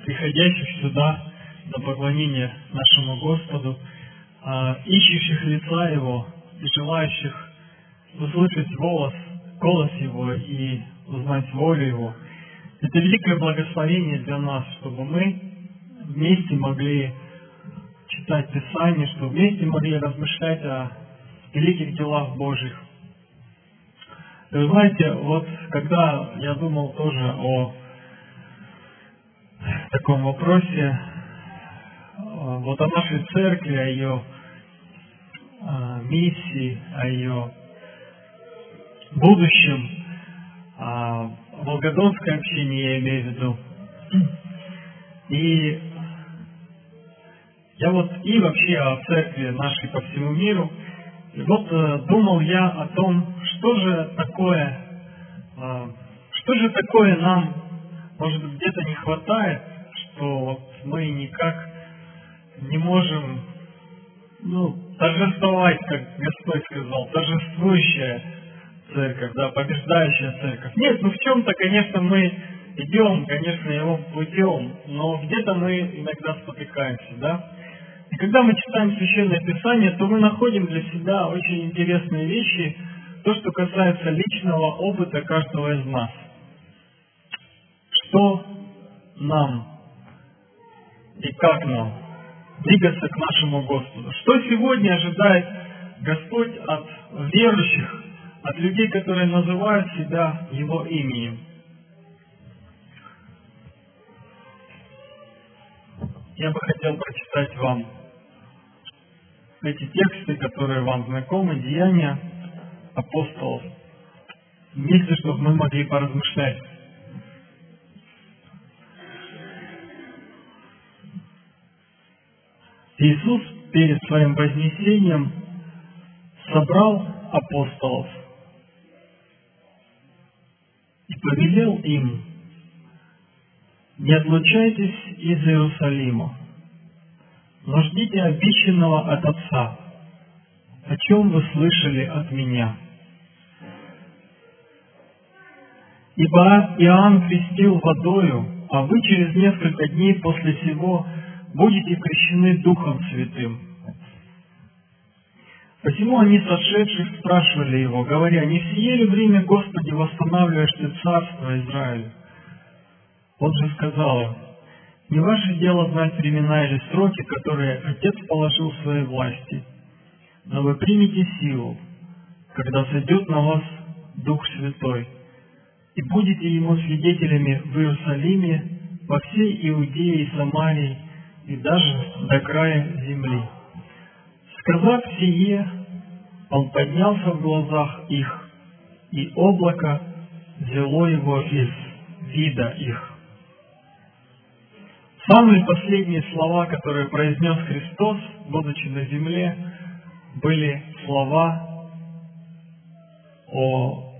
приходящих сюда на поклонение нашему Господу, ищущих лица Его и желающих услышать голос Его и узнать волю Его. Это великое благословение для нас, чтобы мы вместе могли читать Писание, чтобы вместе могли размышлять о великих делах Божьих. И вы знаете, вот когда я думал тоже о таком вопросе, вот о нашей церкви, о ее миссии, о ее будущем, о волгодонской общине я имею в виду. И я вот и вообще о церкви нашей по всему миру. И вот думал я о том, что же такое нам, может быть, где-то не хватает, что вот мы никак не можем, торжествовать, как Господь сказал, торжествующая церковь, побеждающая церковь. Нет, в чем-то, конечно, мы идем, конечно, его путем, но где-то мы иногда спотыкаемся, да? И когда мы читаем Священное Писание, то мы находим для себя очень интересные вещи, то, что касается личного опыта каждого из нас. Что нам и как нам двигаться к нашему Господу? Что сегодня ожидает Господь от верующих, от людей, которые называют себя Его именем? Я бы хотел прочитать вам эти тексты, которые вам знакомы, Деяния апостолов, вместе, чтобы мы могли поразмышлять. Иисус перед своим вознесением собрал апостолов и повелел им: «Не отлучайтесь из Иерусалима, но ждите обещанного от Отца, о чем вы слышали от Меня. Ибо Иоанн крестил водою, а вы через несколько дней после сего будете крещены Духом Святым». Посему они, сошедших, спрашивали его, говоря: «Не в сие ли время, Господи, восстанавливаешь Ты царство Израилю?» Он же сказал им: «Не ваше дело знать времена или сроки, которые Отец положил в своей власти, но вы примете силу, когда сойдет на вас Дух Святой, и будете Ему свидетелями в Иерусалиме, во всей Иудее и Самарии, и даже до края земли». Сказав сие, Он поднялся в глазах их, и облако взяло Его из вида их. Самые последние слова, которые произнес Христос, будучи на земле, были слова о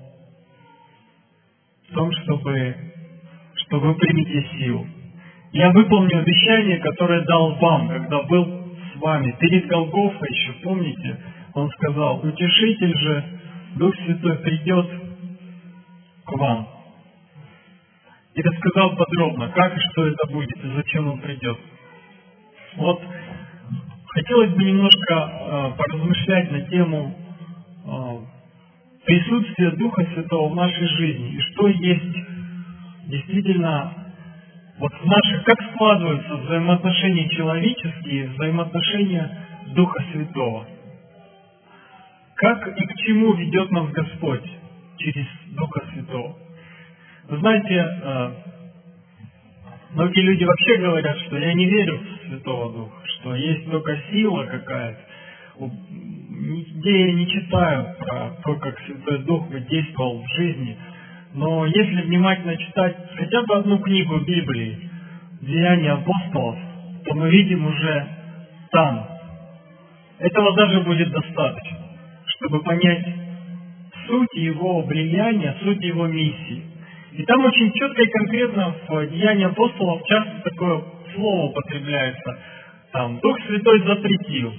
том, что вы примете силу. «Я выполню обещание, которое дал вам, когда был с вами». Перед Голгофой еще, помните, Он сказал: «Утешитель же, Дух Святой, придет к вам». И рассказал подробно, как и что это будет, и зачем Он придет. Вот хотелось бы немножко поразмышлять на тему присутствия Духа Святого в нашей жизни, и что есть действительно вот в наших, как складываются взаимоотношения человеческие, взаимоотношения Духа Святого. Как и к чему ведет нас Господь через Духа Святого. Вы знаете, многие люди вообще говорят, что я не верю в Святого Духа, что есть только сила какая-то. Нигде я не читаю про то, как Святой Дух действовал в жизни. Но если внимательно читать хотя бы одну книгу Библии, «Деяния апостолов», то мы видим уже там. Этого даже будет достаточно, чтобы понять суть Его влияния, суть Его миссии. И там очень четко и конкретно в Деянии апостолов часто такое слово употребляется. Там Дух Святой запретил,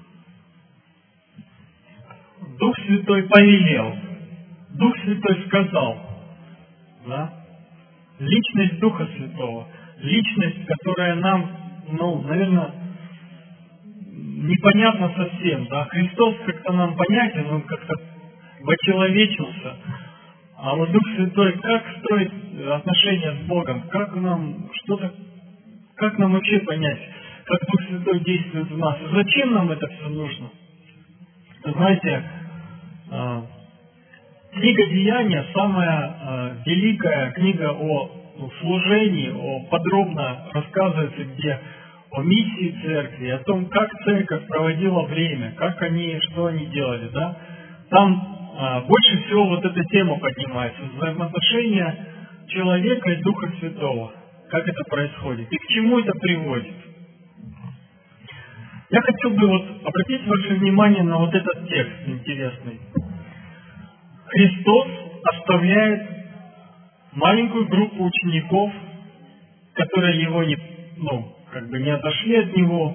Дух Святой повелел, Дух Святой сказал. Да? Личность Духа Святого, личность, которая нам, наверное, непонятна совсем. Да? Христос как-то нам понятен, Он как-то вочеловечился. А вот Дух Святой, как строить отношения с Богом? Как нам вообще понять, как Дух Святой действует в нас? Зачем нам это все нужно? Знаете, книга Деяния, самая великая книга о служении, подробно рассказывается, где о миссии церкви, о том, как церковь проводила время, что они делали, да? Там больше всего вот эта тема поднимается, взаимоотношения человека и Духа Святого, как это происходит и к чему это приводит. Я хотел бы обратить ваше внимание на вот этот текст интересный. Христос оставляет маленькую группу учеников, которые его не отошли от него,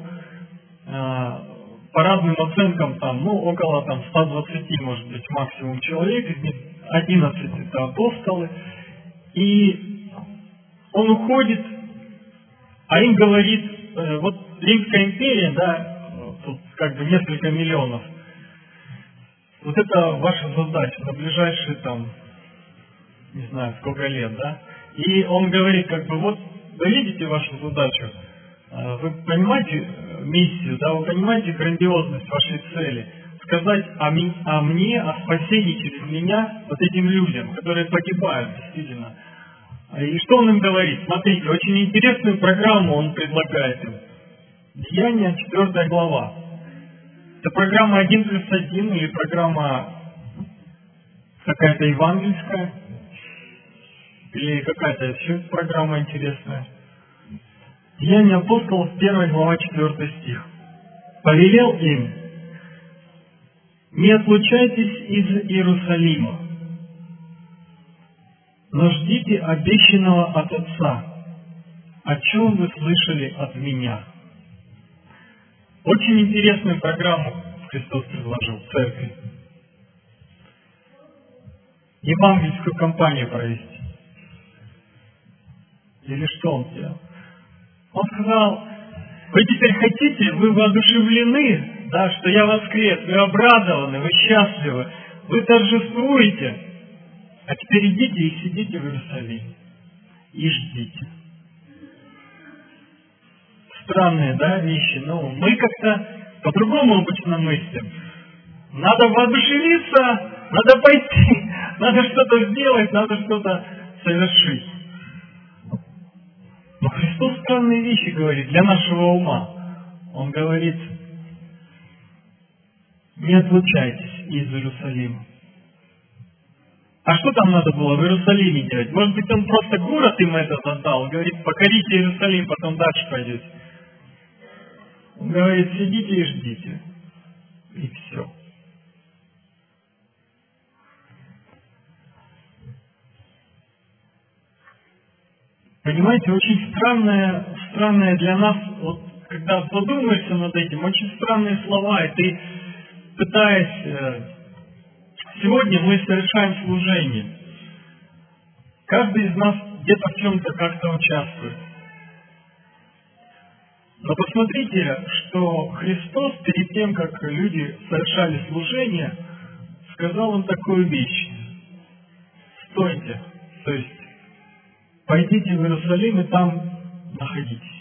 по разным оценкам, около 120, может быть, максимум человек, из них 11 это апостолы, и он уходит, а им говорит, Римская империя, тут несколько миллионов, вот это ваша задача на ближайшие не знаю, сколько лет, да, и он говорит, вы видите вашу задачу, вы понимаете миссию, да, вы понимаете грандиозность вашей цели, сказать о мне, о спасении через меня этим людям, которые погибают, действительно. И что он им говорит? Смотрите, очень интересную программу он предлагает им. Деяния, 4 глава. Это программа 1+1 или программа какая-то евангельская, или какая-то еще программа интересная. Деяния апостолов, 1 глава, 4 стих. «Повелел им: не отлучайтесь из Иерусалима, но ждите обещанного от Отца, о чем вы слышали от меня». Очень интересную программу Христос предложил церкви. Евангельскую кампанию провести. Или что он сделал? Он сказал: вы теперь хотите, вы воодушевлены, да, что я воскрес, вы обрадованы, вы счастливы, вы торжествуете, а теперь идите и сидите в Иерусалиме и ждите. Странные, вещи, мы как-то по-другому обычно мыслим. Надо воодушевиться, надо пойти, надо что-то сделать, надо что-то совершить. Но Христос странные вещи говорит для нашего ума. Он говорит: не отлучайтесь из Иерусалима. А что там надо было в Иерусалиме делать? Может быть, он просто город им этот отдал, говорит: покорите Иерусалим, потом дальше пойдете. Он говорит: сидите и ждите. И все. Понимаете, очень странное для нас, когда задумаешься над этим, очень странные слова, и ты, пытаясь... Сегодня мы совершаем служение. Каждый из нас где-то в чем-то как-то участвует. Но посмотрите, что Христос перед тем, как люди совершали служение, сказал им такую вещь: стойте, то есть пойдите в Иерусалим и там находитесь.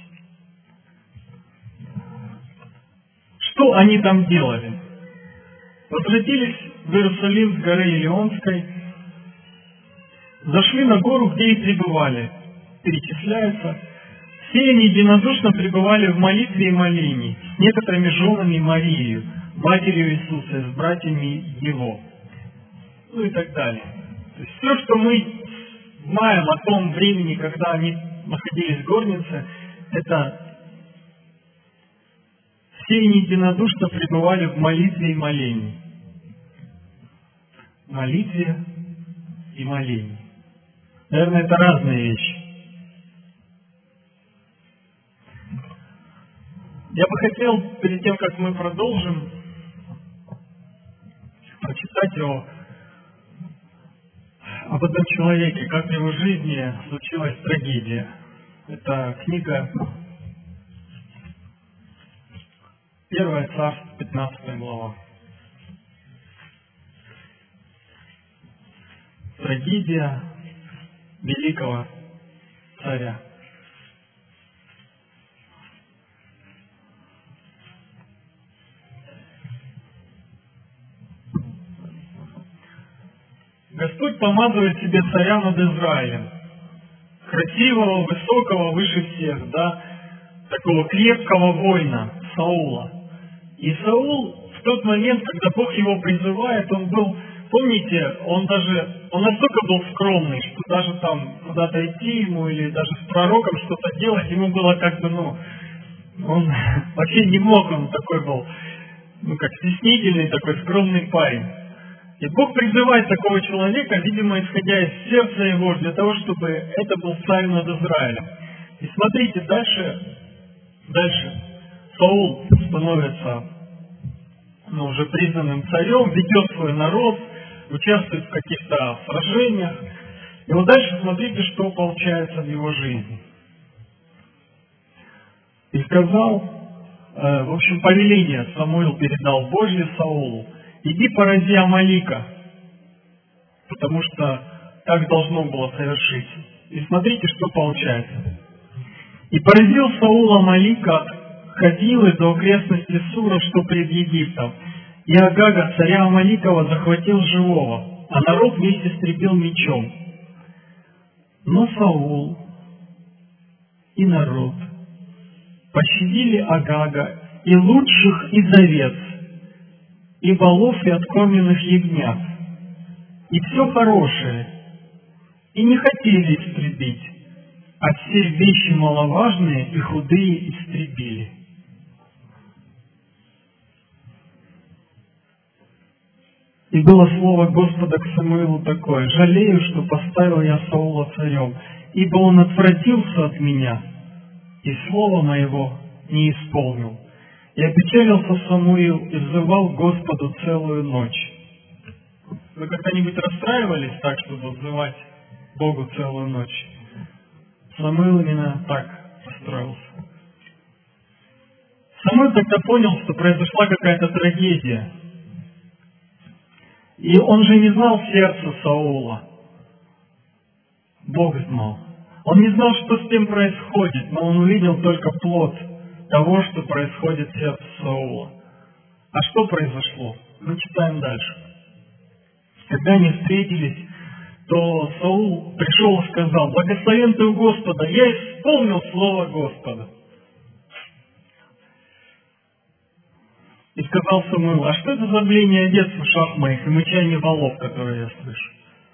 Что они там делали? Возвратились в Иерусалим с горы Илионской, зашли на гору, где и пребывали. Перечисляется: все они единодушно пребывали в молитве и молении с некоторыми женами Марией, матерью Иисуса, с братьями Его. И так далее. То есть все, что мы знаем о том времени, когда они находились в горнице, это все они единодушно пребывали в молитве и молении. Молитве и молении. Наверное, это разные вещи. Я бы хотел, перед тем, как мы продолжим, прочитать об одном человеке, как в его жизни случилась трагедия. Это книга 1 Царств, 15 глава. Трагедия великого царя. Господь помазывает себе царя над Израилем. Красивого, высокого, выше всех, да, такого крепкого воина Саула. И Саул в тот момент, когда Бог его призывает, он был, помните, он настолько был скромный, что даже там куда-то идти ему или даже с пророком что-то делать, ему было как бы, он вообще не мог, он такой был, как стеснительный, такой скромный парень. И Бог призывает такого человека, видимо, исходя из сердца его, для того, чтобы это был царь над Израилем. И смотрите, дальше Саул становится уже признанным царем, ведет свой народ, участвует в каких-то сражениях. И вот дальше смотрите, что получается в его жизни. И сказал, в общем, повеление Самуил передал Божье Саулу: иди порази Амалика, потому что так должно было совершить. И смотрите, что получается. И поразил Саул Амалика от Хавилы до окрестности Сура, что пред Египтом. И Агага, царя Амаликова, захватил живого, а народ весь истребил мечом. Но Саул и народ пощадили Агага и лучших из овец, и волов, и откормленных ягнят, и все хорошее, и не хотели истребить, а все вещи маловажные и худые истребили. И было слово Господа к Самуилу такое: жалею, что поставил я Саула царем, ибо он отвратился от меня, и слова моего не исполнил. И опечалился Самуил и взывал к Господу целую ночь. Вы когда-нибудь расстраивались так, чтобы взывать Богу целую ночь? Самуил именно так расстроился. Самуил тогда понял, что произошла какая-то трагедия. И он же не знал сердца Саула. Бог знал. Он не знал, что с тем происходит, но он увидел только плод того, что происходит в сердце Саула. А что произошло? Мы читаем дальше. Когда они встретились, то Саул пришел и сказал: благословен ты у Господа, я исполнил слово Господа. И сказал Самуил: а что это за блеяние овец в ушах моих и мычание волов, которые я слышу?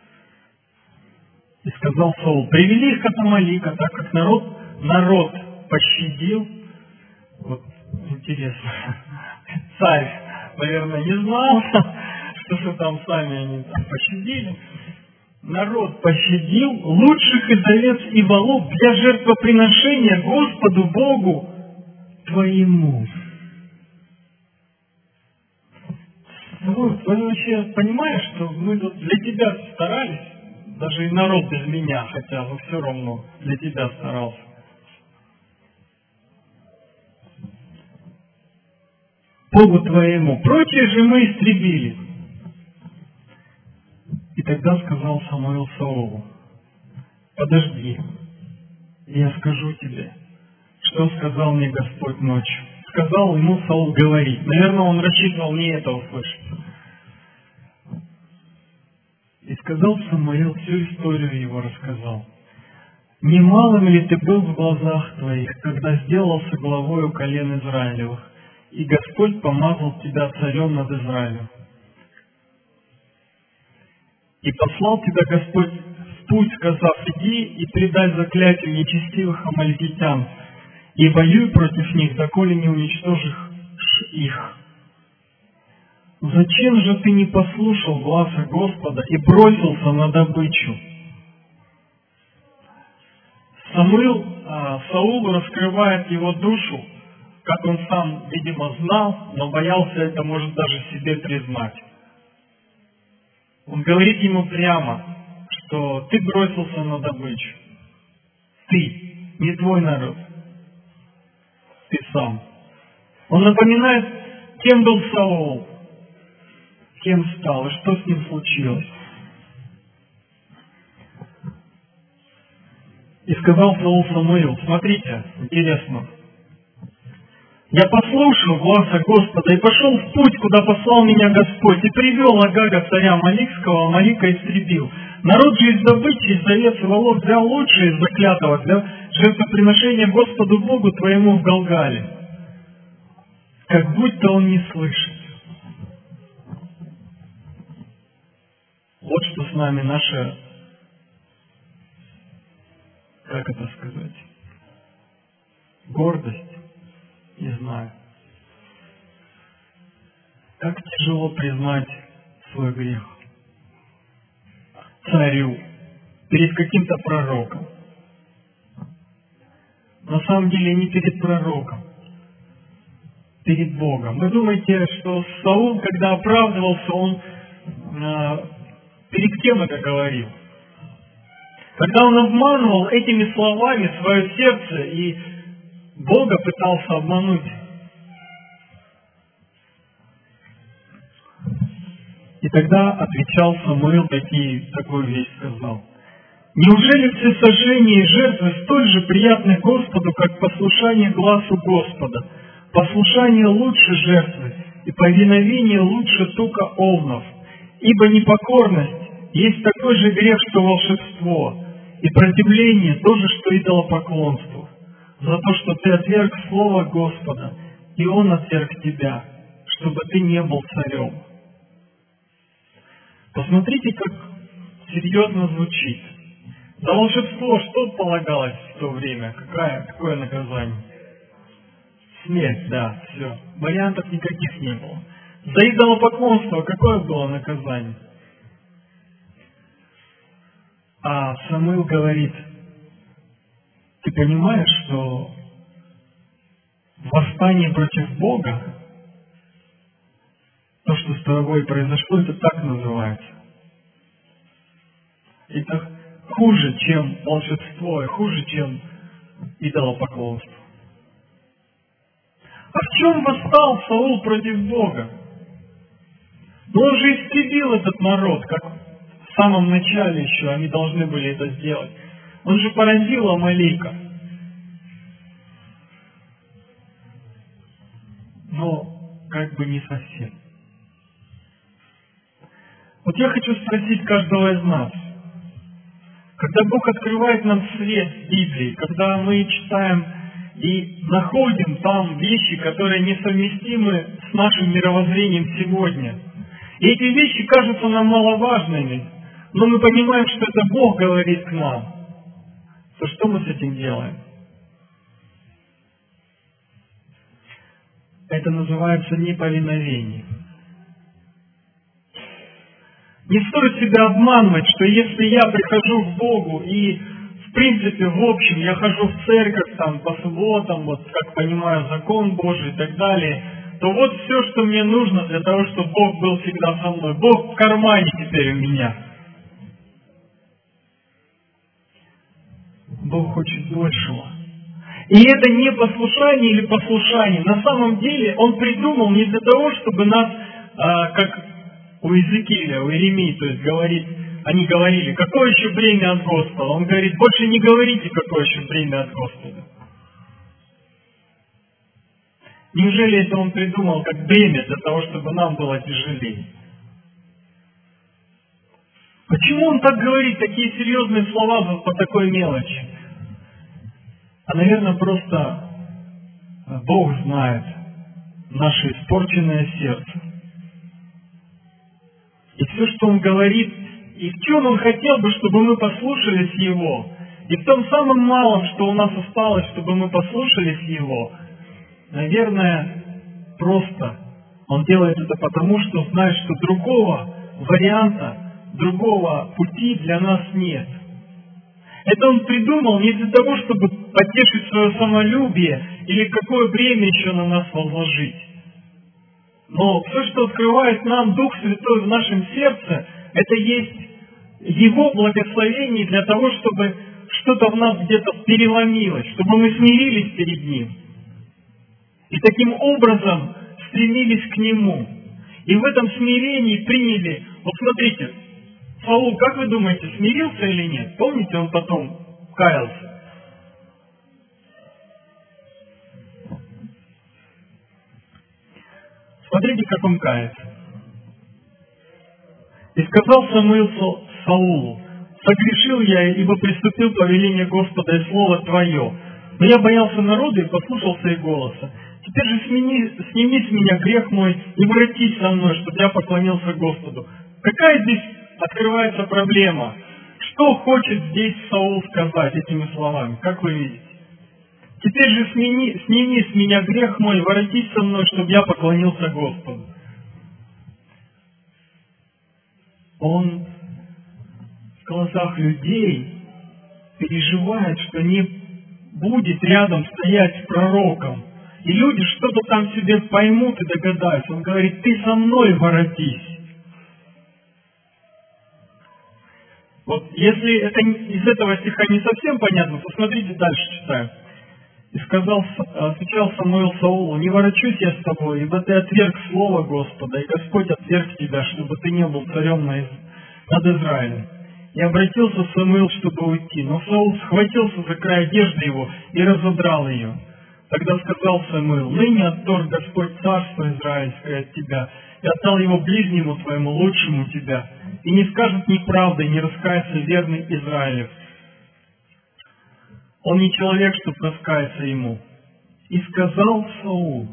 И сказал Саул: привели их от Амалика, так как народ пощадил. Вот интересно, царь, наверное, не знал, что же там сами они там пощадили. Народ пощадил лучших из овец и волов для жертвоприношения Господу Богу твоему. Вы вообще понимаете, что мы тут для тебя старались, даже и народ без меня, хотя все равно для тебя старался. Богу твоему. Прочие же мы истребили. И тогда сказал Самуил Саулу: подожди, я скажу тебе, что сказал мне Господь ночью. Сказал ему Саул говорить. Наверное, он рассчитывал не это услышать. И сказал Самуил, всю историю его рассказал. Немалым ли ты был в глазах твоих, когда сделался главою колен Израилевых, и Господь помазал тебя царем над Израилем? И послал тебя Господь в путь, сказав: иди и предай заклятию нечестивых амаликитян, и воюй против них, доколе не уничтожишь их. Зачем же ты не послушал гласа Господа и бросился на добычу? Саулу раскрывает его душу, как он сам, видимо, знал, но боялся это, может, даже себе признать. Он говорит ему прямо, что ты бросился на добычу. Ты. не твой народ. Ты сам. Он напоминает, кем был Саул, кем стал и что с ним случилось. И сказал Саул Самуилу: смотрите, интересно. Я послушал гласа Господа и пошел в путь, куда послал меня Господь, и привел Агага, царя Амаликского, Амалика истребил. Народ же из добычи, из овец и волов взял лучшее из заклятого для жертвоприношения Господу Богу твоему в Галгале. Как будто он не слышит. Вот что с нами наша, как это сказать, гордость. Не знаю. Как тяжело признать свой грех царю, перед каким-то пророком. На самом деле не перед пророком, перед Богом. Вы думаете, что Саул, когда оправдывался, он перед кем это говорил? Когда он обманывал этими словами свое сердце и Бога пытался обмануть. И тогда отвечал Самуил, такую вещь сказал: неужели всесожжение и жертвы столь же приятны Господу, как послушание гласу Господа? Послушание лучше жертвы, и повиновение лучше тука овнов. Ибо непокорность есть такой же грех, что волшебство, и противление тоже, что идолопоклонство. За то, что ты отверг слово Господа, и Он отверг тебя, чтобы ты не был царем. Посмотрите, как серьезно звучит. За волшебство что полагалось в то время? Какое наказание? Смерть, да, все. Вариантов никаких не было. За идолопоклонство какое было наказание? А Самуил говорит: ты понимаешь, что восстание против Бога, то, что с тобой произошло, это так называется. Это хуже, чем волшебство, и хуже, чем идолопоклонство. А в чем восстал Саул против Бога? Но он же истребил этот народ, как в самом начале еще они должны были это сделать. Он же поразил Амалика. Но как бы не совсем. Вот я хочу спросить каждого из нас. Когда Бог открывает нам свет в Библии, когда мы читаем и находим там вещи, которые несовместимы с нашим мировоззрением сегодня, и эти вещи кажутся нам маловажными, но мы понимаем, что это Бог говорит к нам, то что мы с этим делаем? Это называется неповиновение. Не стоит себя обманывать, что если я прихожу к Богу и, в принципе, в общем, я хожу в церковь там по субботам, вот как понимаю закон Божий и так далее, то вот все, что мне нужно для того, чтобы Бог был всегда со мной. Бог в кармане теперь у меня. Бог хочет большего. И это не послушание или послушание. На самом деле Он придумал не для того, чтобы нас, как у Иезекииля, у Иеремии, то есть они говорили, какое еще бремя от Господа. Он говорит, больше не говорите, какое еще бремя от Господа. Неужели это Он придумал как бремя для того, чтобы нам было тяжелее? Почему Он так говорит, такие серьезные слова по такой мелочи? А, наверное, просто Бог знает наше испорченное сердце. И все, что Он говорит, и в чем Он хотел бы, чтобы мы послушались Его, и в том самом малом, что у нас осталось, чтобы мы послушались Его, наверное, просто Он делает это потому, что знает, что другого варианта, другого пути для нас нет. Это Он придумал не для того, чтобы потешить свое самолюбие или какое бремя еще на нас возложить. Но все, что открывает нам Дух Святой в нашем сердце, это есть Его благословение для того, чтобы что-то в нас где-то переломилось, чтобы мы смирились перед Ним. И таким образом стремились к Нему. И в этом смирении приняли, вот смотрите, Саул, как вы думаете, смирился или нет? Помните, он потом каялся? Смотрите, как он кается. «И сказал Самуил Саулу: согрешил я, ибо приступил по велению Господа и слово Твое. Но я боялся народа и послушался их голоса. Теперь же сними с меня грех мой и воротись со мной, чтобы я поклонился Господу». Какая здесь открывается проблема? Что хочет здесь Саул сказать этими словами? Как вы видите? «Теперь же сними с меня грех мой и воротись со мной, чтобы я поклонился Господу». Он в глазах людей переживает, что не будет рядом стоять с пророком. И люди что-то там себе поймут и догадаются. Он говорит: ты со мной воротись. Вот если это из этого стиха не совсем понятно, то смотрите дальше, читаем. «И отвечал Самуил Саулу: не ворочусь я с тобой, ибо ты отверг слово Господа, и Господь отверг тебя, чтобы ты не был царем над Израилем. И обратился Самуил, чтобы уйти, но Саул схватился за край одежды его и разодрал ее. Тогда сказал Самуил: ныне отторг Господь царство израильское от тебя, и отдал его ближнему твоему, лучшему тебя, и не скажет неправды, и не раскается верный Израилев. Он не человек, чтобы раскаяться ему. И сказал Саул: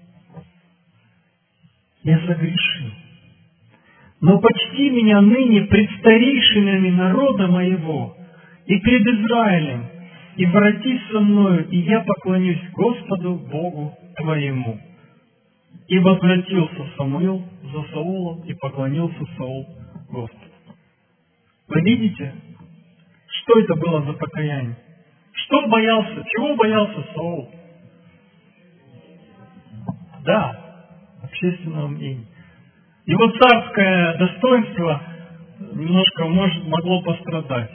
я согрешил, но почти меня ныне пред старейшинами народа моего и пред Израилем, и воротись со мною, и я поклонюсь Господу Богу твоему». И возвратился Самуил за Саулом, и поклонился Саул Господу. Вы видите, что это было за покаяние? Что боялся? Чего боялся Саул? Да, общественного мнения. Его царское достоинство немножко могло пострадать.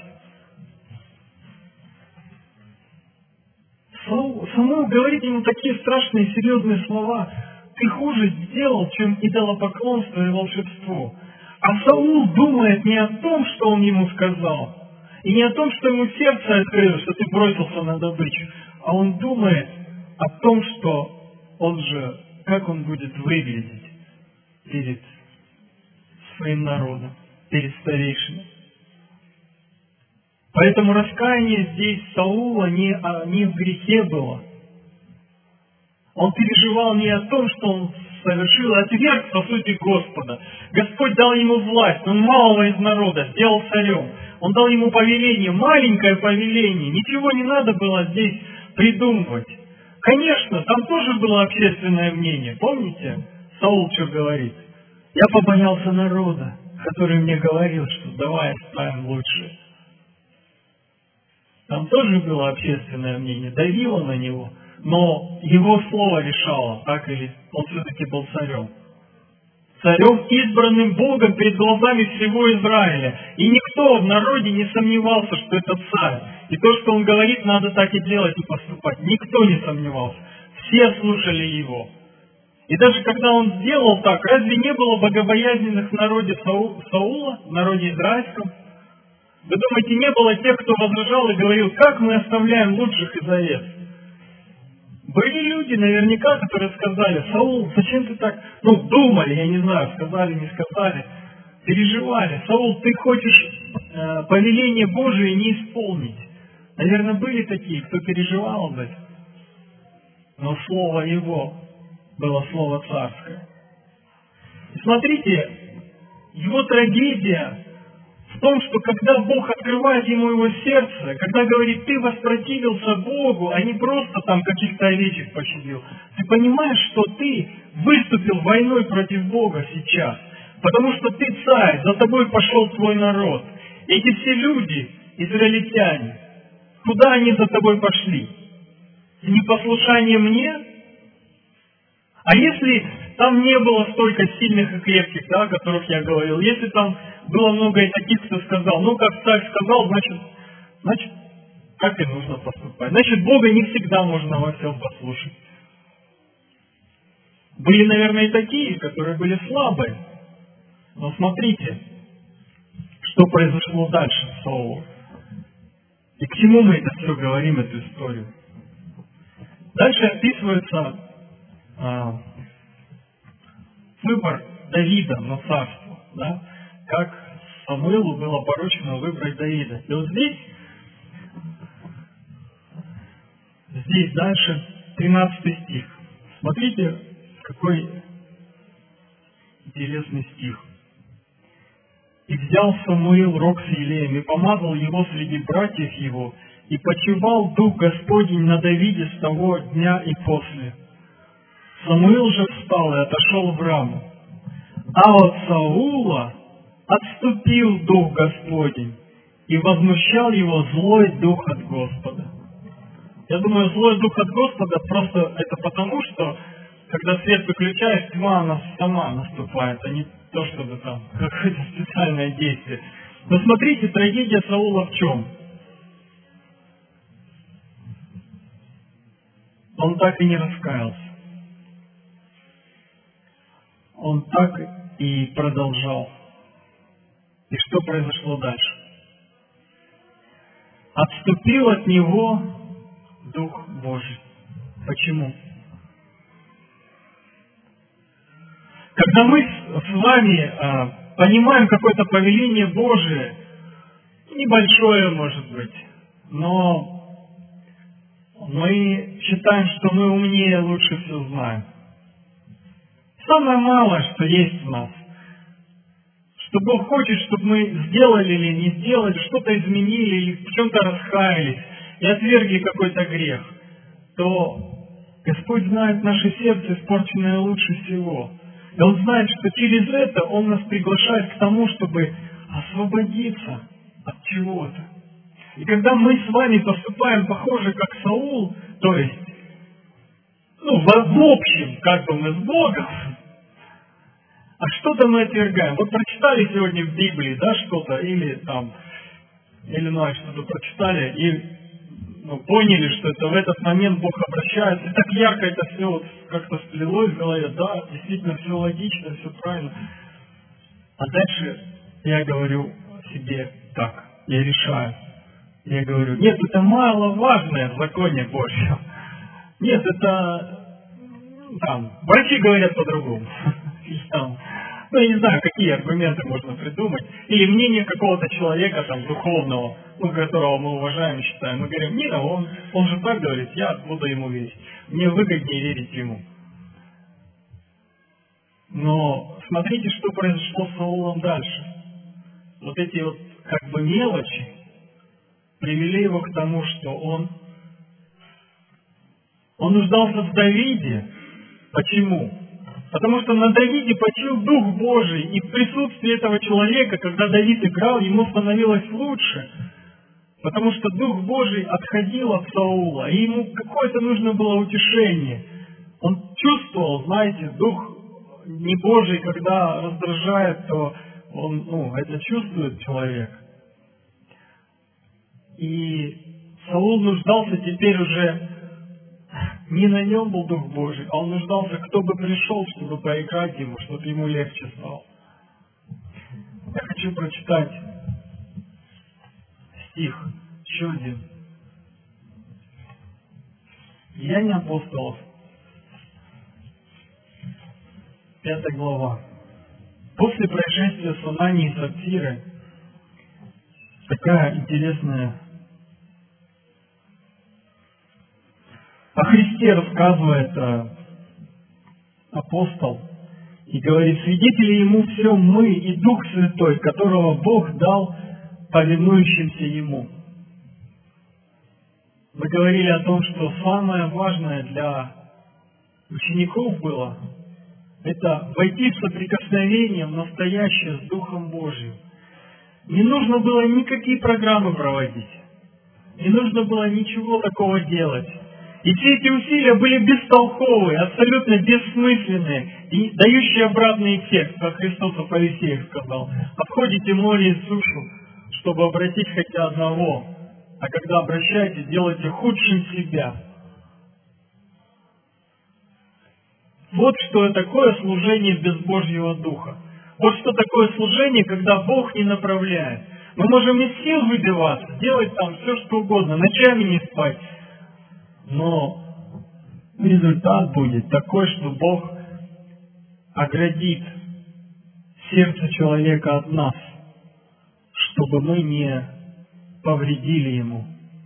Самуил говорит ему такие страшные, серьезные слова: ты хуже сделал, чем идолопоклонство и волшебство. А Саул думает не о том, что он ему сказал, и не о том, что ему сердце открыло, что ты бросился на добычу, а он думает о том, что как он будет выглядеть перед своим народом, перед старейшиной. Поэтому раскаяние здесь Саула не в грехе было. Он переживал не о том, что он совершил, отверг, по сути, Господа. Господь дал ему власть, он малого из народа сделал царем. Он дал ему повеление, маленькое повеление. Ничего не надо было здесь придумывать. Конечно, там тоже было общественное мнение. Помните, Саул что говорит? Я побоялся народа, который мне говорил, что давай оставим лучше. Там тоже было общественное мнение, давило на него, но его слово решало, так или он все-таки был царем. Царем, избранным Богом перед глазами всего Израиля. И никто в народе не сомневался, что это царь. И то, что он говорит, надо так и делать и поступать. Никто не сомневался. Все слушали его. И даже когда он сделал так, разве не было богобоязненных в народе Саула, в народе израильском? Вы думаете, не было тех, кто возражал и говорил: как мы оставляем лучших из овец? Были люди наверняка, которые сказали: Саул, зачем ты так, думали, я не знаю, сказали, не сказали, переживали. Саул, ты хочешь повеление Божие не исполнить. Наверное, были такие, кто переживал об этом. Но слово его было слово царское. И смотрите, его трагедия в том, что когда Бог открывает ему его сердце, когда говорит: ты воспротивился Богу, а не просто там каких-то овечек пощадил, ты понимаешь, что ты выступил войной против Бога сейчас, потому что ты царь, за тобой пошел твой народ. Эти все люди, израильтяне, куда они за тобой пошли? В непослушание мне? А если там не было столько сильных и крепких, о которых я говорил, если там было много и таких, кто сказал: как царь сказал, значит как и нужно поступать. Значит, Бога не всегда можно во всем послушать. Были, наверное, и такие, которые были слабые. Но смотрите, что произошло дальше с Саулом. И к чему мы это все говорим, эту историю? Дальше описывается выбор Давида на царство. Да? Как Самуилу было поручено выбрать Давида. И вот здесь дальше 13 стих. Смотрите, какой интересный стих. «И взял Самуил рог с елеем, и помазал его среди братьев его, и почивал Дух Господень на Давиде с того дня и после. Самуил же встал и отошел в Раму. А от Саула отступил Дух Господень, и возмущал его злой Дух от Господа». Я думаю, злой Дух от Господа просто это потому, что когда свет выключаешь, тьма, она сама наступает, а не то, чтобы там какое-то специальное действие. Но смотрите, трагедия Саула в чем? Он так и не раскаялся. Он так и продолжал. И что произошло дальше? Отступил от него Дух Божий. Почему? Когда мы с вами понимаем какое-то повеление Божие, небольшое, может быть, но мы считаем, что мы умнее, лучше все знаем. Самое малое, что есть в нас, что Бог хочет, чтобы мы сделали или не сделали, что-то изменили или в чем-то раскаялись и отвергли какой-то грех, то Господь знает наше сердце, испорченное лучше всего. И Он знает, что через это Он нас приглашает к тому, чтобы освободиться от чего-то. И когда мы с вами поступаем похоже, как Саул, то есть, в общем, как бы мы с Богом, а что-то мы отвергаем. Вот прочитали сегодня в Библии, да, что-то, или что-то прочитали, и поняли, что это в этот момент Бог обращается, и так ярко это все вот как-то сплелось в голове, да, действительно все логично, все правильно. А дальше я говорю себе так, я решаю. Я говорю, нет, это маловажное в законе Божьем. Нет, это врачи говорят по-другому. Я не знаю, какие аргументы можно придумать. Или мнение какого-то человека духовного, которого мы уважаем и считаем. Мы говорим, нет, он же так говорит, я буду ему верить. Мне выгоднее верить ему. Но смотрите, что произошло с Саулом дальше. Вот эти мелочи привели его к тому, что он нуждался в Давиде. Почему? Потому что на Давиде почил Дух Божий, и в присутствии этого человека, когда Давид играл, ему становилось лучше, потому что Дух Божий отходил от Саула, и ему какое-то нужно было утешение. Он чувствовал, знаете, Дух не Божий, когда раздражает, то он, это чувствует человек. И Саул нуждался теперь уже, не на нем был Дух Божий, а он нуждался, кто бы пришел, чтобы поиграть ему, чтобы ему легче стало. Я хочу прочитать стих, еще один. Деяния апостолов, 5 глава. После происшествия с Ананией и Сапфирой, такая интересная. О Христе рассказывает апостол и говорит, свидетели Ему все мы и Дух Святой, которого Бог дал повинующимся Ему. Мы говорили о том, что самое важное для учеников было это войти в соприкосновение в настоящее с Духом Божьим. Не нужно было никакие программы проводить, не нужно было ничего такого делать. И все эти усилия были бестолковые, абсолютно бессмысленные и дающие обратный эффект, как Христос о фарисеях сказал. Обходите море и сушу, чтобы обратить хотя одного а когда обращаетесь, делайте худшим себя. Вот что такое служение без Божьего Духа. Вот что такое служение, когда Бог не направляет. Мы можем из сил выбиваться, делать там все, что угодно, ночами не спать. Но результат будет такой, что Бог оградит сердце человека от нас, чтобы мы не повредили ему.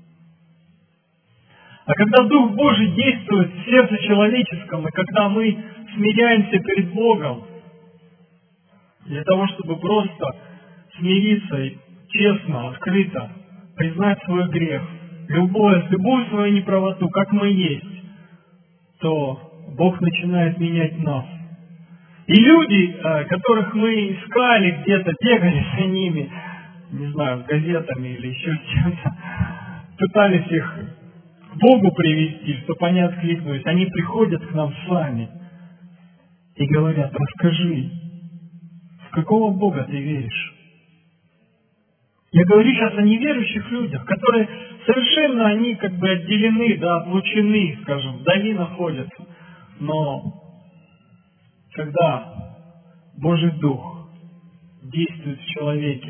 А когда Дух Божий действует в сердце человеческом, и когда мы смиряемся перед Богом, для того, чтобы просто смириться и честно, открыто признать свой грех, любую свою неправоту, как мы есть, то Бог начинает менять нас. И люди, которых мы искали где-то, бегали за ними, не знаю, с газетами или еще с чем-то, пытались их к Богу привести, чтобы они откликнулись, они приходят к нам сами и говорят: расскажи, в какого Бога ты веришь? Я говорю сейчас о неверующих людях, которые совершенно, они как бы отделены, отлучены, скажем, вдали находятся. Но когда Божий Дух действует в человеке,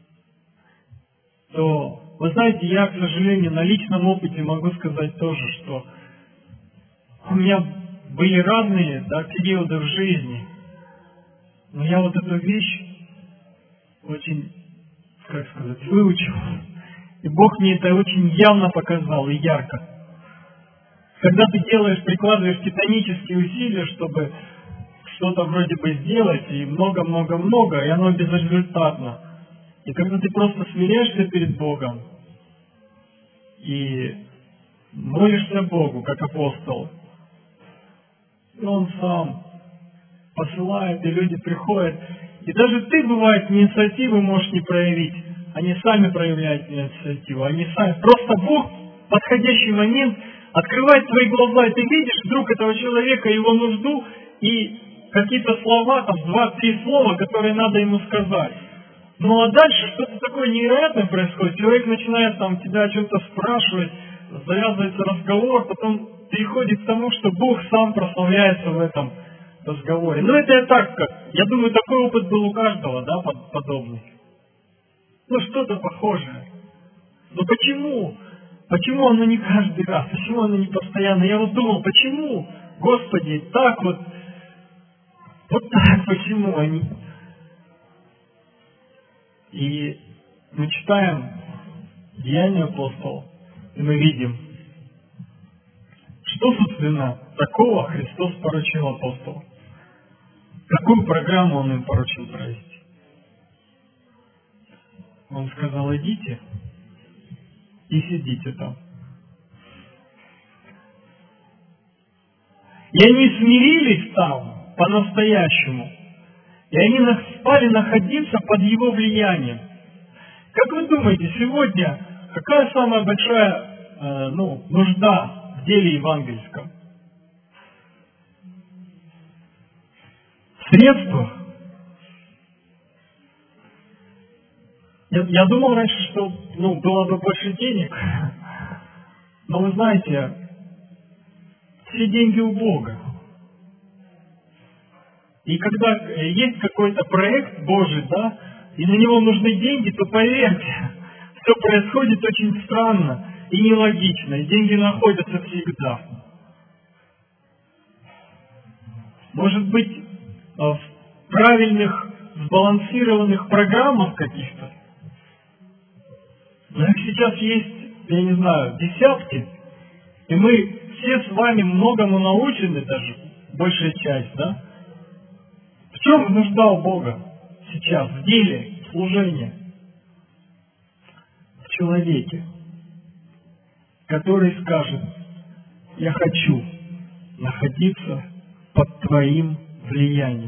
то, вы знаете, я, к сожалению, на личном опыте могу сказать тоже, что у меня были разные периоды в жизни, но я вот эту вещь очень, выучил. И Бог мне это очень явно показал и ярко. Когда ты прикладываешь титанические усилия, чтобы что-то вроде бы сделать, и много-много-много, и оно безрезультатно. И когда ты просто смиряешься перед Богом и молишься Богу, как апостол, и Он сам посылает, и люди приходят. И даже ты, бывает, инициативу можешь не проявить. Они сами проявляют инициативу. Они сами. Просто Бог в подходящий момент открывает твои глаза, и ты видишь вдруг этого человека, его нужду, и какие-то слова, там 2-3 слова, которые надо ему сказать. Ну а дальше что-то такое невероятное происходит. Человек начинает тебя о чем-то спрашивать, завязывается разговор, потом переходит к тому, что Бог сам прославляется в этом разговоре. Ну это я так как. Я думаю, такой опыт был у каждого, подобный. Что-то похожее. Но почему? Почему оно не каждый раз? Почему оно не постоянно? Я думал, почему, Господи, так вот так, почему они? И мы читаем Деяния апостолов, и мы видим, что, собственно, такого Христос поручил апостолам. Какую программу Он им поручил провести? Он сказал: идите и сидите там. И они смирились там по-настоящему. И они стали находиться под Его влиянием. Как вы думаете, сегодня какая самая большая нужда в деле евангельском? В средствах. Я думал раньше, что было бы больше денег. Но вы знаете, все деньги у Бога. И когда есть какой-то проект Божий, и на него нужны деньги, то поверьте, все происходит очень странно и нелогично, и деньги находятся всегда. Может быть, в правильных, сбалансированных программах каких-то. Но их сейчас есть, я не знаю, десятки, и мы все с вами многому научены, даже большая часть, В чем нужда у Бога сейчас, в деле, в служении? В человеке, который скажет: я хочу находиться под Твоим влиянием.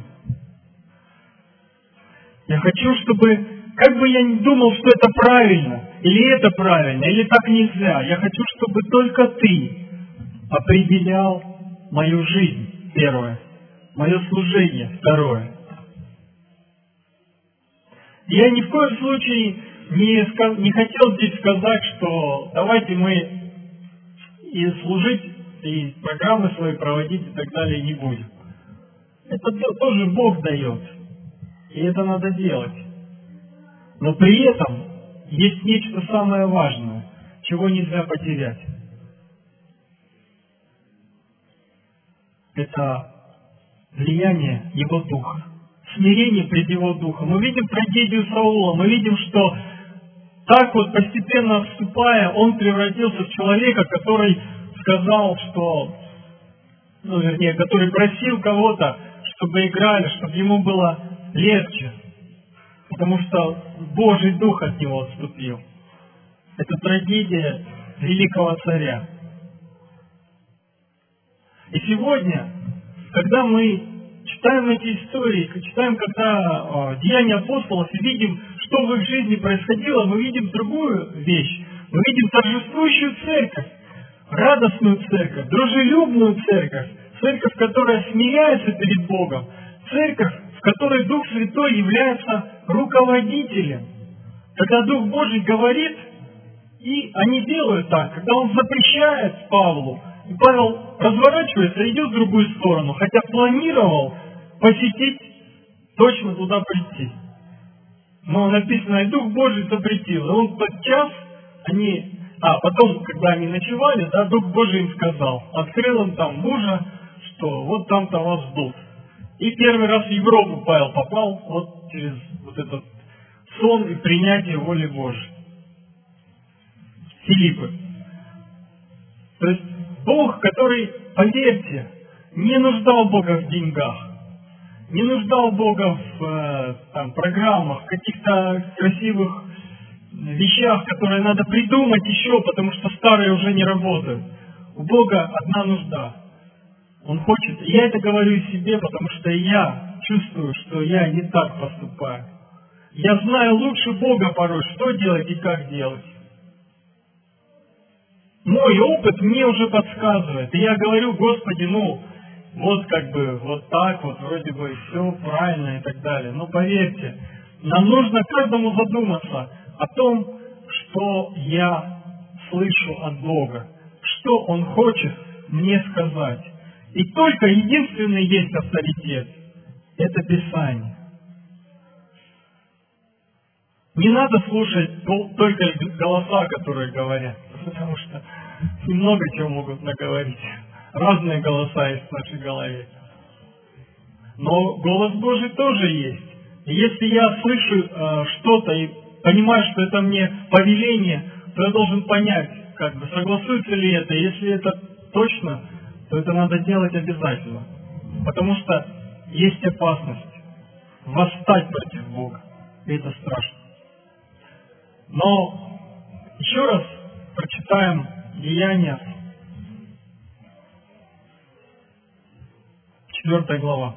Я хочу, чтобы, как бы я ни думал, что это правильно, или это правильно, или так нельзя, я хочу, чтобы только Ты определял мою жизнь, первое, мое служение, второе. Я ни в коем случае не хотел здесь сказать, что давайте мы и служить, и программы свои проводить и так далее не будем. Это тоже Бог дает, и это надо делать. Но при этом есть нечто самое важное, чего нельзя потерять. Это влияние Его Духа, смирение пред Его Духом. Мы видим трагедию Саула, мы видим, что так вот постепенно вступая, он превратился в человека, который сказал, что, который просил кого-то, чтобы играли, чтобы ему было легче, потому что Божий Дух от него отступил. Это трагедия великого царя. И сегодня, когда мы читаем эти истории, читаем, когда Деяния апостолов, и видим, что в их жизни происходило, мы видим другую вещь. Мы видим торжествующую церковь, радостную церковь, дружелюбную церковь, церковь, которая смиряется перед Богом, церковь, в которой Дух Святой является руководителем. Когда Дух Божий говорит, и они делают так, когда Он запрещает Павлу, и Павел разворачивается и идет в другую сторону, хотя планировал посетить, точно туда прийти. Но написано, и Дух Божий запретил. И он подчас, потом, когда они ночевали, Дух Божий им сказал, открыл им там мужа, что вот там-то вас ждут. И первый раз в Европу Павел попал вот через вот этот сон и принятие воли Божьей. Филиппы. То есть Бог, который, поверьте, не нуждал Бога в деньгах, не нуждал Бога в программах, каких-то красивых вещах, которые надо придумать еще, потому что старые уже не работают. У Бога одна нужда. Он хочет, и я это говорю себе, потому что я чувствую, что я не так поступаю. Я знаю лучше Бога порой, что делать и как делать. Мой опыт мне уже подсказывает. И я говорю, Господи, вот так вот, вроде бы все правильно и так далее. Но поверьте, нам нужно каждому задуматься о том, что я слышу от Бога, что Он хочет мне сказать. И только единственный есть авторитет – это Писание. Не надо слушать только голоса, которые говорят, потому что много чего могут наговорить. Разные голоса есть в нашей голове. Но голос Божий тоже есть. И если я слышу что-то и понимаю, что это мне повеление, то я должен понять, согласуется ли это. Если это точно, то это надо делать обязательно. Потому что есть опасность восстать против Бога. И это страшно. Но еще раз прочитаем Деяния, 4 глава.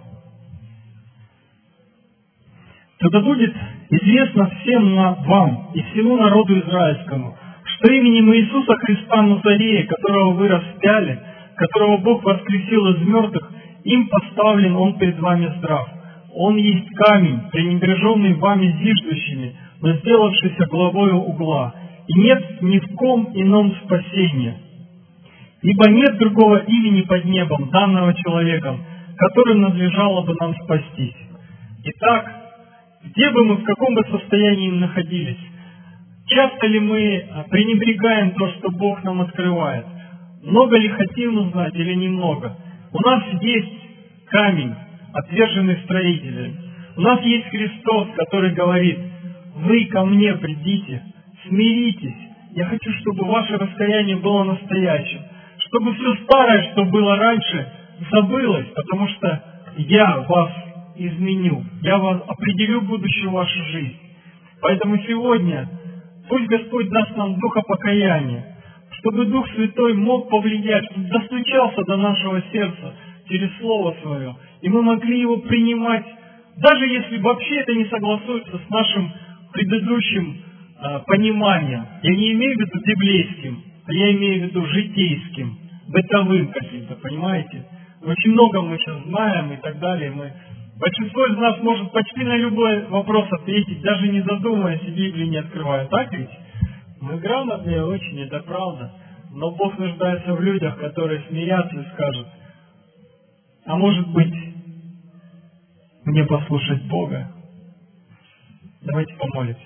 «Тогда будет известно всем вам и всему народу израильскому, что именем Иисуса Христа Назарея, которого вы распяли, которого Бог воскресил из мертвых, им поставлен Он перед вами здрав. Он есть камень, пренебреженный вами зиждущими, но сделавшийся главою угла, и нет ни в ком ином спасения. Ибо нет другого имени под небом, данного человеком, которым надлежало бы нам спастись. Итак, где бы мы, в каком бы состоянии ни находились, часто ли мы пренебрегаем то, что Бог нам открывает? Много ли хотим узнать или немного? У нас есть камень, отверженный строителем. У нас есть Христос, который говорит: вы ко мне придите, смиритесь. Я хочу, чтобы ваше раскаяние было настоящим, чтобы все старое, что было раньше, забылось, потому что я вас изменю, я вас определю будущую вашу жизнь. Поэтому сегодня пусть Господь даст нам духа покаяния, чтобы Дух Святой мог повлиять, чтобы достучался до нашего сердца через Слово Свое, и мы могли его принимать, даже если вообще это не согласуется с нашим предыдущим пониманием. Я не имею в виду библейским, а я имею в виду житейским, бытовым каким-то, понимаете? Очень много мы сейчас знаем и так далее, мы Большинство из нас может почти на любой вопрос ответить, даже не задумываясь и Библию не открывая. Так ведь? Мы грамотные очень, это правда. Но Бог нуждается в людях, которые смирятся и скажут: а может быть, мне послушать Бога? Давайте помолимся.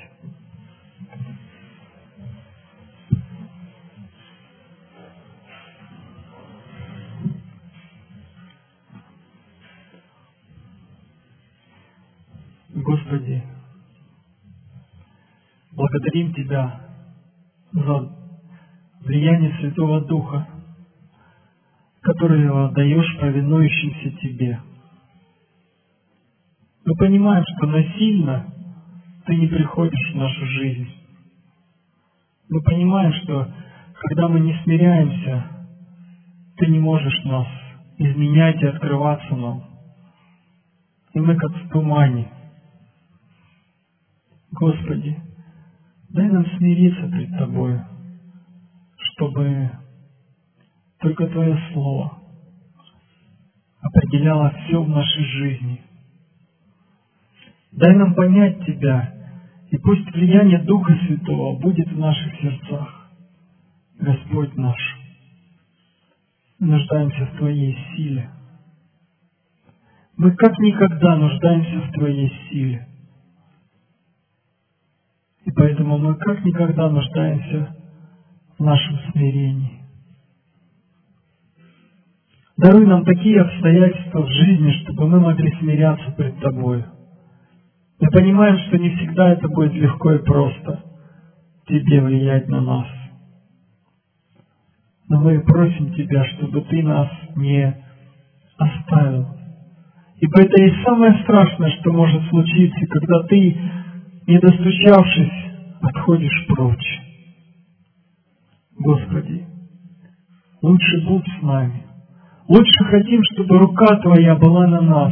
Господи, благодарим Тебя за влияние Святого Духа, которое даешь повинующимся Тебе. Мы понимаем, что насильно Ты не приходишь в нашу жизнь. Мы понимаем, что когда мы не смиряемся, Ты не можешь нас изменять и открываться нам. И мы как в тумане. Господи, дай нам смириться пред Тобою, чтобы только Твое Слово определяло все в нашей жизни. Дай нам понять Тебя, и пусть влияние Духа Святого будет в наших сердцах. Господь наш, мы нуждаемся в Твоей силе. Мы как никогда нуждаемся в Твоей силе. И поэтому мы как никогда нуждаемся в нашем смирении. Даруй нам такие обстоятельства в жизни, чтобы мы могли смиряться пред Тобой. Мы понимаем, что не всегда это будет легко и просто Тебе влиять на нас. Но мы просим Тебя, чтобы Ты нас не оставил. Ибо это и самое страшное, что может случиться, когда Ты, не достучавшись, отходишь прочь. Господи, лучше будь с нами. Лучше хотим, чтобы рука Твоя была на нас.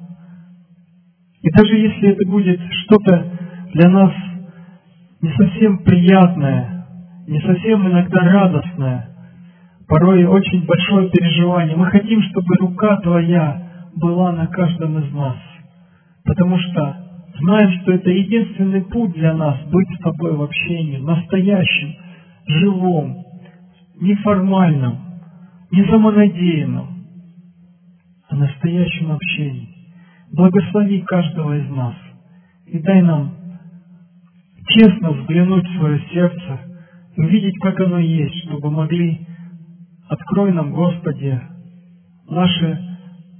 И даже если это будет что-то для нас не совсем приятное, не совсем иногда радостное, порой очень большое переживание, мы хотим, чтобы рука Твоя была на каждом из нас. Потому что знаем, что это единственный путь для нас быть с Тобой в общении, настоящем, живом, неформальном, не самонадеянном, а настоящем общении. Благослови каждого из нас и дай нам честно взглянуть в свое сердце и увидеть, как оно есть, чтобы могли, открой нам, Господи, наше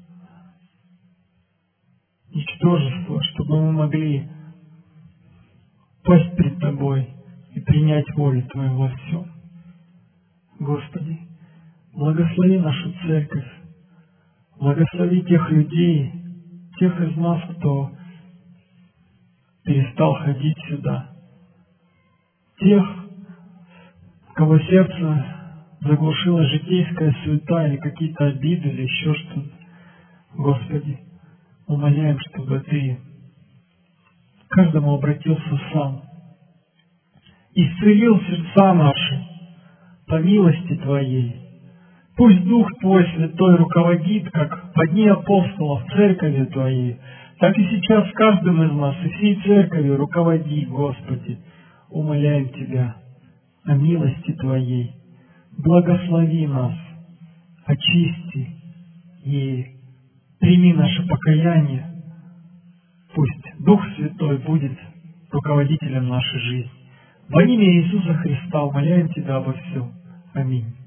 ничтожество, чтобы мы могли пасть пред Тобой и принять волю Твою во всем. Господи, благослови нашу церковь, благослови тех людей, тех из нас, кто перестал ходить сюда, тех, кого сердце заглушило житейская суета или какие-то обиды или еще что-то. Господи, умоляем, чтобы Ты каждому обратился сам, исцелил сердца наши по милости Твоей. Пусть Дух Твой Святой руководит, как по дни апостолов в церкви Твоей, так и сейчас каждым из нас и всей церковью руководи, Господи. Умоляем Тебя о милости Твоей. Благослови нас, очисти и прими наше покаяние. Пусть Дух Святой будет руководителем нашей жизни. Во имя Иисуса Христа умоляем Тебя обо всем. Аминь.